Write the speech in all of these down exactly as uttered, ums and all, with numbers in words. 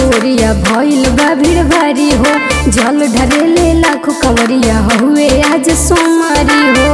ओरिया भइल बा भीड़ भारी हो। जल ढरेले लाखों कंवरिया हुए आज सोमारी हो।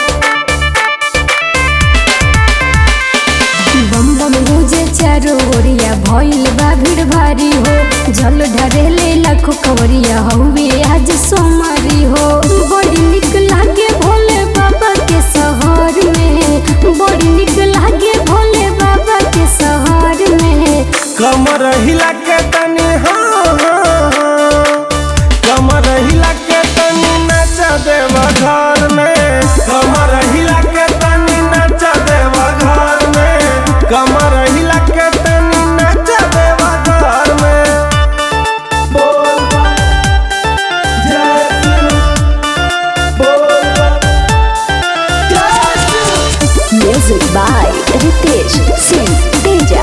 बम बम मुझे चारों ओरिया भइल बा भीड़ भारी हो। जल ढरेले लाखों कंवरिया हुए आज सोमारी हो। बड़ी निक लागे भोले बाबा के शहर में, बड़ी निक लागे भोले बाबा के शहर में। कमर हिला के तनी हाँ हाँ हाँ, कमर हिला के तनी नाचा देवा घर में। कमर हिला के तनी नाचा देवा घर में। कमर हिला के तनी नाचा देवा घर में। बोल बा जय शिव, बोल बा जय Shiv. Music by Ritesh Singh Teja.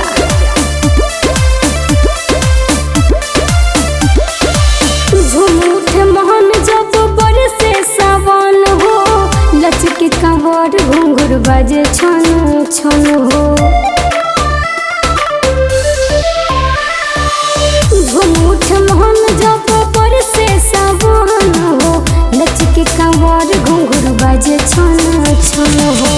लचके कंवर घुंघरू बाजे छन छन हो। झुमूठ मोहन जब पर से सावन हो। लचके कंवर घुंघरू बाजे छन छन हो।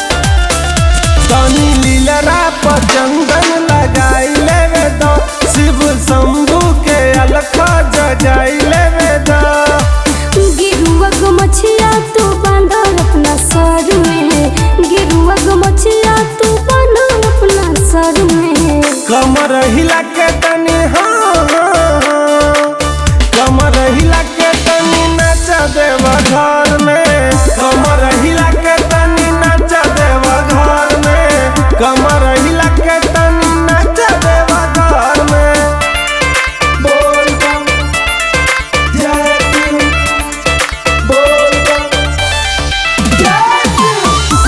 तनी लीलरा पर चंदन लगाई लेवे दो। शिव शंभू के अलखा जगाई लेवे दो। गिरुआ गो मछिया तू बांधा अपना सर में। गिरुआ गो मछिया तू बांधा अपना सर में। कमर हिला के तनी हाँ हाँ हाँ, कमर हिला के तनी नाचा देवा घर में। कमर हिला के तनी नाचा देवा घर में। कमर हिला के तनी नाचा देवा घर में। बोल बम जय शिव, बोल बम जय शिव।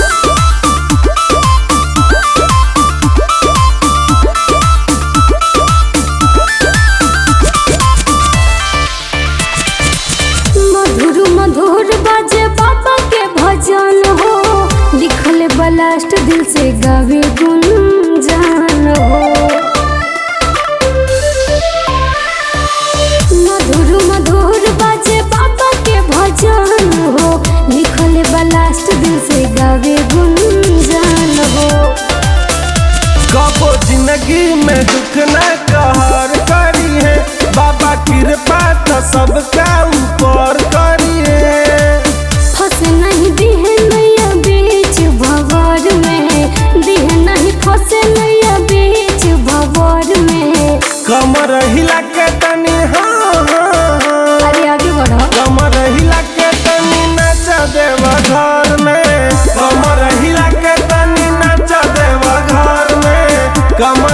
मधुर मधुर बाजे बाबा के भजन हो। लिखल बलास्ट दिल से गावे गुंजान हो। मधुर मधुर बाजे बाबा के भजन हो। लिखल बलास्ट दिल से गावे गुंजान हो। कबो जिंदगी में दुख न कहर करी है। बाबा कृपा तो सबका ऊपर करी है। फंस नहीं दिहे नैया बीच भंवर में। दिहे नहीं फंसे नैया बीच भंवर में। कमर हिला के तनी हाँ हाँ हाँ, अरे आगे बढ़ो। कमर हिला के तनी नाचा देवा घर में। कमर हिला के तनी नाचा देवा घर में। कमर